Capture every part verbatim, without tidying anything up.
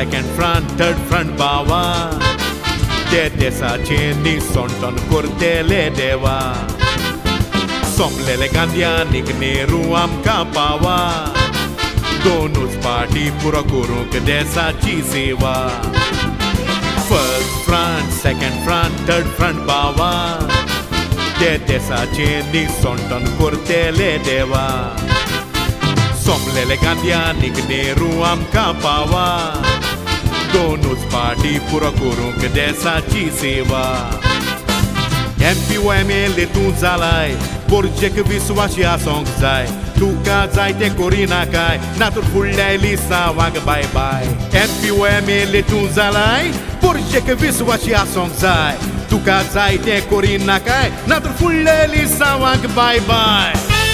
second front third front बावा ते देशाचे निसंतन करतेले देवा सोंपलेले गांधयांनीक नेहरू आमकां पावा दोनूच पार्टी पुरो करूंक देशाची सेवा first front second front third front बावा ते देशाचे निसंतन करतेले देवा सोंपलेले गांधयांनीक नेहरू आमकां पावा दोनूच पार्टी पुरो करूंक देशाची सेवा एम पी ओ एम एल ए तूं जालाय पोरचेक विस्वासी आसोंक जाय तुका जाय तें करिनाकाय ना तर फुडल्या लिसांवाक बाय बाय एम पी ओ एम एल ए तूं जालाय पोरचेक विस्वासी आसोंक जाय तुका जाय तें करिनाकाय ना तर फुडल्या लिसांवाक बाय बाय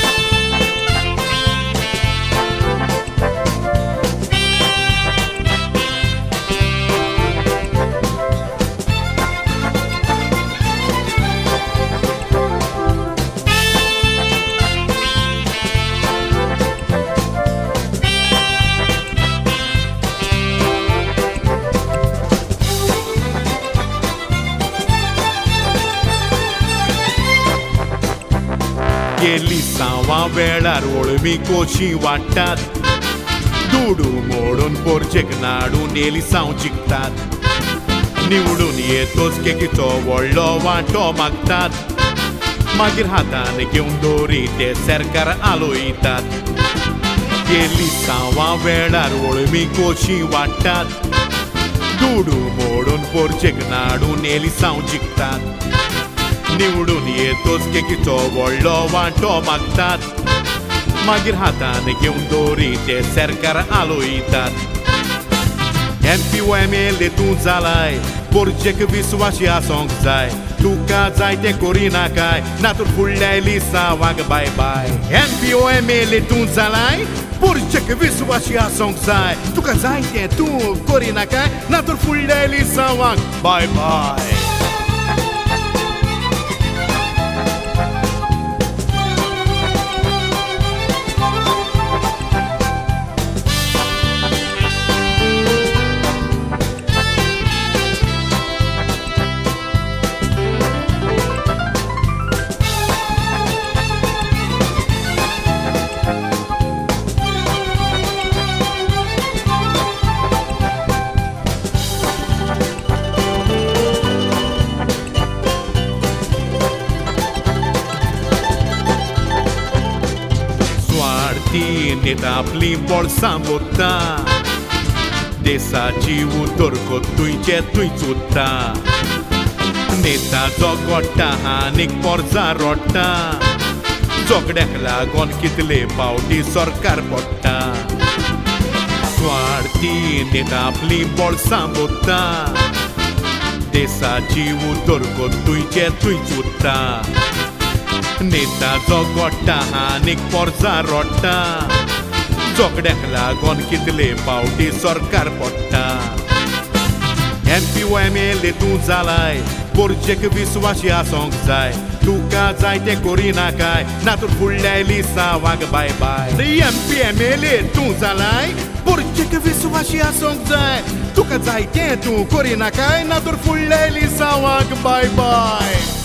गेली सावा वेळार वळवी कोशी वाडटात दुडू मोडून पोरचेक नाडून येली साव जिखतात निवडून येतोच केकीचो व्हडलो वांटो मागतात मागीर हातान घेवन दोरी ते सरकार आलोयतात गेली सावा वेळार वळवी कोशी वाडटात दुडू मोडून पोरचेक नाडून येली साव जिखतात निवडून येतोच केकीचो व्हडलो वांटो मागतात मागीर हातान घेवन दोरी ते सरकार आलोयतात एम पी ओ एम एल ए तूं जालाय पोरचेक विस्वासी आसोंक जाय तुका जाय तें करिनाकाय ना तर फुडल्या लिसांवाक बाय बाय एम पी ओ एम एल ए तूं जालाय पोरचेक विस्वासी आसोंक जाय तुका जाय तें तूं करिनाकाय ना तर फुडल्या लिसांवाक बाय बाय नेता आपली बोळसां बोत्ता देशाची उदरगत तुयचे तुयच उत्ता नेता जोगोडटा आनीक पोरसां रोडटा जोगड्याक लागोन कितले फावटी सरकार पडटा स्वार्थी नेता आपली बोळसां बोत्ता देशाची उदरगत तुयचे तुयच उत्ता नेता जोगोडटा आनीक पोरसां रोडटा जोगड्याक लागोन कितले फावटी सरकार पडटा एम पी ओ एम एल ए तूं जालाय पोरचेक विस्वासी आसोंक जाय तुका जाय तें करिनाकाय ना तर फुडल्या लिसांवाक bye bye M P M L A तूं जालाय पोरचेक विस्वासी आसोंक जाय तुका जाय तें तूं करिनाकाय ना तर फुडल्या लिसांवाक बाय बाय